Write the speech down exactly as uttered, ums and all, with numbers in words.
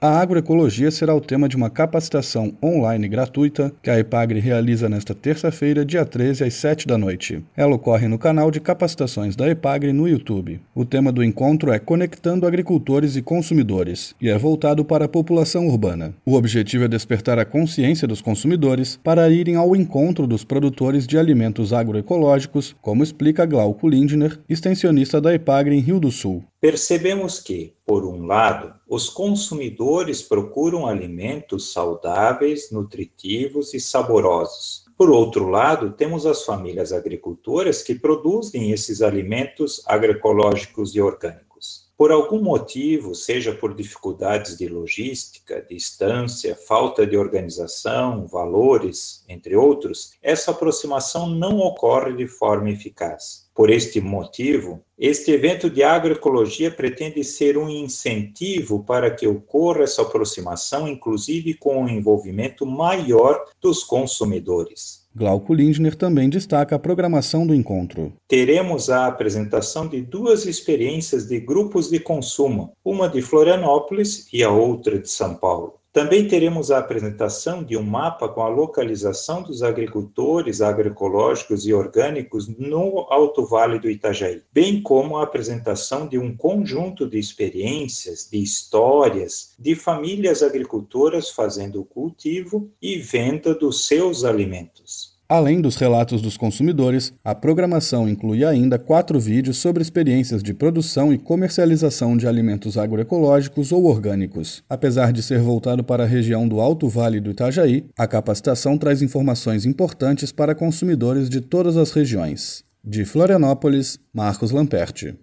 A agroecologia será o tema de uma capacitação online gratuita que a EPAGRE realiza nesta terça-feira, dia treze, às sete da noite. Ela ocorre no canal de capacitações da EPAGRE no YouTube. O tema do encontro é Conectando Agricultores e Consumidores e é voltado para a população urbana. O objetivo é despertar a consciência dos consumidores para irem ao encontro dos produtores de alimentos agroecológicos, como explica Glauco Lindner, extensionista da EPAGRE em Rio do Sul. Percebemos que, por um lado, os consumidores procuram alimentos saudáveis, nutritivos e saborosos. Por outro lado, temos as famílias agricultoras que produzem esses alimentos agroecológicos e orgânicos. Por algum motivo, seja por dificuldades de logística, distância, falta de organização, valores, entre outros, essa aproximação não ocorre de forma eficaz. Por este motivo, este evento de agroecologia pretende ser um incentivo para que ocorra essa aproximação, inclusive com o envolvimento maior dos consumidores. Glauco Lindner também destaca a programação do encontro. Teremos a apresentação de duas experiências de grupos de consumo, uma de Florianópolis e a outra de São Paulo. Também teremos a apresentação de um mapa com a localização dos agricultores agroecológicos e orgânicos no Alto Vale do Itajaí, bem como a apresentação de um conjunto de experiências, de histórias, de famílias agricultoras fazendo o cultivo e venda dos seus alimentos. Além dos relatos dos consumidores, a programação inclui ainda quatro vídeos sobre experiências de produção e comercialização de alimentos agroecológicos ou orgânicos. Apesar de ser voltado para a região do Alto Vale do Itajaí, a capacitação traz informações importantes para consumidores de todas as regiões. De Florianópolis, Marcos Lamperti.